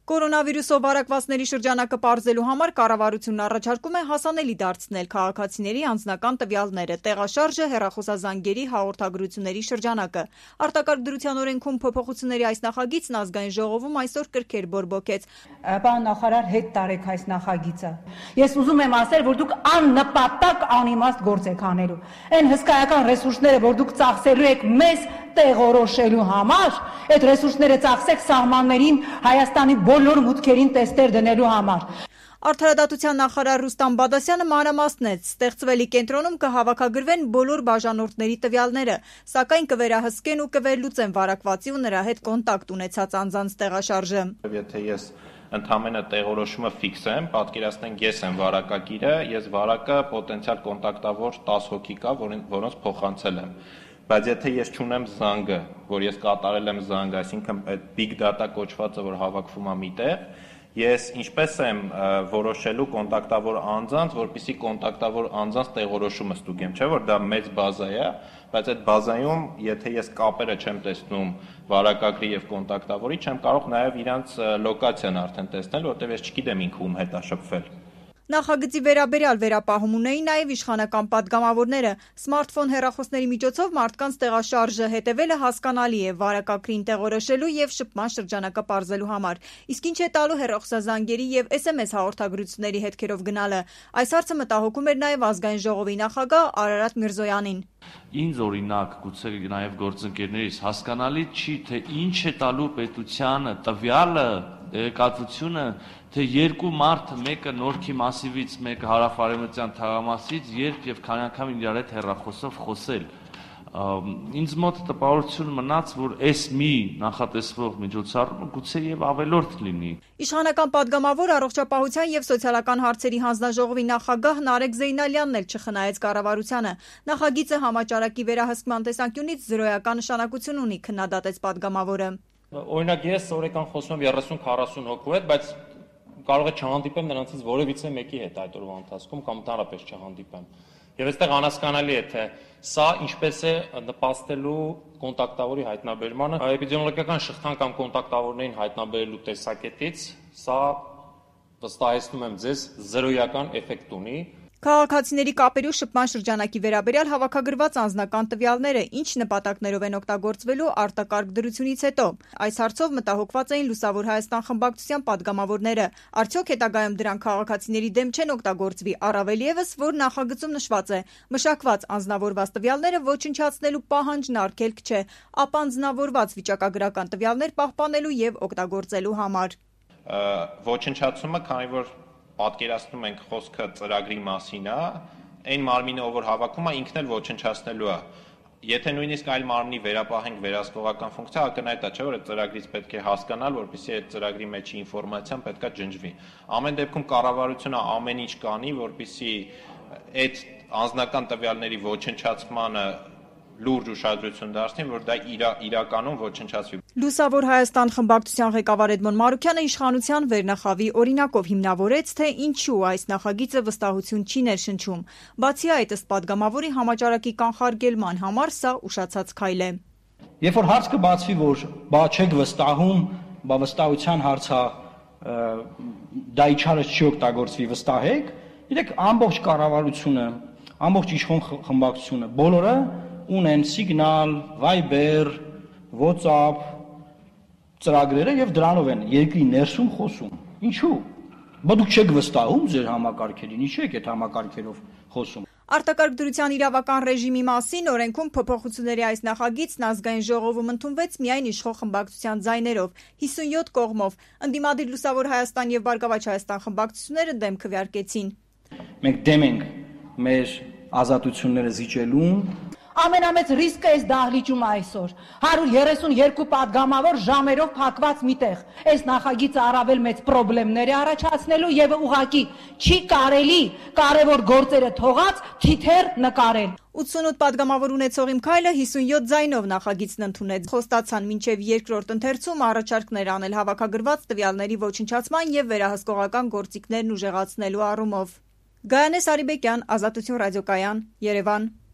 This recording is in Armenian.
Կորոնավիրուսով վարակվածների շրջանակը պարզելու համար կառավարությունն առաջարկում է հասանելի դարձնել քաղաքացիների անձնական տվյալները, տեղաշարժը, հեռախոսազանգերի հաղորդագրությունների շրջանակը։ Արտակարգ դրության օրենքում փոփոխությունների այս նախագիծն ազգային ժողովում այսօր կրկեր բորբոքեց։ Պարոն նախարար, հետ տարեք այս նախագիծը։ Ես ուզում եմ ասել, որ դուք աննպատակ անիմաստ գործ եք անելու։ Այն հսկայական ռեսուրսները, որ դուք ծախսելու եք մեզ տեղորոշելու համար, այդ ռեսուրսները ծախսեք սահմաններին Հայաստանի բոլոր մուտքերին տեստեր դնելու համար։ Արդարադատության նախարար Ռուստամ Բադասյանը մանրամասնեց, ստեղծվելի կենտրոնում կհավաքագրվեն բոլոր բաժանորդների տվյալները, սակայն կվերահսկեն ու կվերլուծեն վարակվածի ու նրա հետ կոնտակտ ունեցած անձանց տեղաշարժը։ Եթե ես ընդամենը տեղորոշումը ֆիքսեմ, պատկերացնենք ես եմ վարակագիրը, ես վարակը պոտենցիալ կոնտակտավոր 10 հոգի կա, որոնց փոխանցել եմ։ Բայց եթե ես չունեմ զանգը, որ ես կատարել եմ զանգ, այսինքն այդ big data կոչվածը, որ հավաքվում է միտեղ, ես ինչպես եմ որոշելու կոնտակտավոր անձանց, որպեսզի կոնտակտավոր անձանց տեղորոշումը ստուգեմ, չէ՞ որ դա մեծ բազա է, բայց այդ բազայում, եթե ես կապերը չեմ տեսնում վարակագրի եւ կոնտակտավորի, չեմ կարող նաեւ իրանց լոկացիան արդեն տեսնել, որտեղ ես չգիտեմ ինքը ում հետ է շփվել։ Նախագծի վերաբերյալ վերապահում ունեին նաև իշխանական պատգամավորները։ Սմարթֆոն հեռախոսների միջոցով մարդկանց տեղաշարժը հետևելը հասկանալի է վարակագրին տեղորոշելու եւ շփման շրջանակը պարզելու համար։ Իսկ ինչ է տալու հեռախոսազանգերի եւ SMS հաղորդագրությունների հետքերով գնալը։ Այս հարցը մտահոգում էր նաև ազգային ժողովի նախագահ Արարատ Միրզոյանին։ Ինձ օրինակ, գուցե նաև գործընկերներից հասկանալի չի, թե ինչ է տալու պետությանը տվյալը, տեղեկատվությունը, թե երկու մարդ, մեկը Նորքի մասիվից, մեկը հարավ-արևմտյան թաղամասից, երբ եւ քանի անգամ իրար հետ հեռախոսով խոսել։ Ինձ մոտ տպավորություն մնաց, որ այս մի նախատեսվող միջոցառումը գուցե եւ ավելորդ լինի։ Իշխանական պատգամավոր առողջապահության եւ սոցիալական հարցերի հանձնաժողովի նախագահ Նարեկ Զեյնալյանն էլ չխնայեց կառավարությանը։ Նախագիծը համաճարակի վերահսկման տեսանկյունից զրոյական նշանակություն ունի, քննադատեց պատգամավորը։ Օրինակ ես օրական խոսում եմ 30-40 հոգու հետ, բայց կարող է չհանդիպեմ նրանցից որևիցե մեկի հետ այդ օրվա ընթացքում կամ ընդհանրապես չհանդիպեմ։ Եվ այստեղ անհասկանալի է, թե սա ինչպես է նպաստելու կոնտակտավորի հայտնաբերմանը, էպիդեմիոլոգիական շղթան կամ կոնտակտավորներին հայտնաբերելու տեսակետից, սա վստահեցնում եմ ձեզ զրոյական էֆեկտ ունի։ Քաղաքացիների կապերի ու շփման շրջանակի վերաբերյալ հավաքագրված անձնական տվյալները ինչ նպատակներով են օգտագործվելու արտակարգ դրությունից հետո։ Այս հարցով մտահոգված էին Լուսավոր Հայաստան խմբակցության պատգամավորները։ Արդյոք հետագայում դրանք քաղաքացիների դեմ չեն օգտագործվի, առավել ևս, որ նախագծում նշված է, մշակված անձնավորված տվյալները ոչնչացնելու պահանջն արգելք չէ, ապանձնավորված վիճակագրական տվյալներ պահպանելու եւ օգտագործելու համար։ Ոչնչացումը, քանի որ պատկերացնում ենք խոսքը ծրագրի մասին է, այն մարմինը, որ հավաքում է, ինքն էլ ոչնչացնելու է։ Եթե նույնիսկ այլ մարմնի վերապահենք վերահսկողական ֆունկցիա, ակնհայտ է, չէ՞ որ այդ ծրագրից պետք է հասկանալ, որպեսզի այդ ծրագրի մեջի ինֆորմացիան պետք է ջնջվի։ Ամեն դեպքում կառավարությունը ամեն ինչ կանի, որպեսզի այդ անձնական տվյալների ոչնչացմանը լուրջ ուշադրություն դարձնի, որ դա իրականում ոչնչացվի։ Լուսավոր Հայաստան խմբակցության ղեկավար Էդմոն Մարուկյանը իշխանության վերնախավի օրինակով հիմնավորեց, թե ինչու այս նախագիծը վստահություն չի ներշնչում։ Բացի այդ, ըստ պատգամավորի, համաճարակի կանխարգելման համար սա ուշացած քայլ է։ Երբ որ հարց կբացվի, որ բա չեք վստահում, բա վստահության հարցը դա իջարը չի օգտագործվի, վստահեք, իրեք ամբողջ կառավարությունը, ամբողջ իշխող խմբակցությունը, բոլորը ունեն Signal, Viber, WhatsApp ծրագրերը եւ դրանով են երկրի ներսում խոսում։ Ինչու՞։ Բա դուք չեք վստահում ձեր համակարգերին, ինչու եք այդ համակարգերով խոսում։ Արտակարգ դրության իրավական ռեժիմի մասին օրենքում փոփոխությունների այս նախագիծն ազգային ժողովում ընդունվեց միայն իշխող խմբակցության ձայներով 57 կողմով։ Ընդդիմադիր Լուսավոր Հայաստան եւ Բարգավաճ Հայաստան խմբակցությունները դեմ քվեարկեցին։ Մենք դեմ ենք մեր ազատությունները զիջելուն։ Ամենամեծ ռիսկը էս դահլիճում այսօր 132 պատգամավոր ժամերով փակված միտեղ։ Այս նախագիծը առավել մեծ խնդիրներ է առաջացնելու եւ ուղղակի չի կարելի կարևոր գործերը թողած թիթեռ նկարել։ 88 պատգամավոր ունեցող Իմ քայլը 57 ձայնով նախագիծն ընդունեց։ Խոստացան մինչև երկրորդ ընթերցում առաջարկներ անել հավաքագրված տվյալների ոչնչացման եւ վերահսկողական գործիքներն ուժեղացնելու առումով։ Գայանե Սարիբեկյան, Ազատություն ռադիոկայան, Երևան։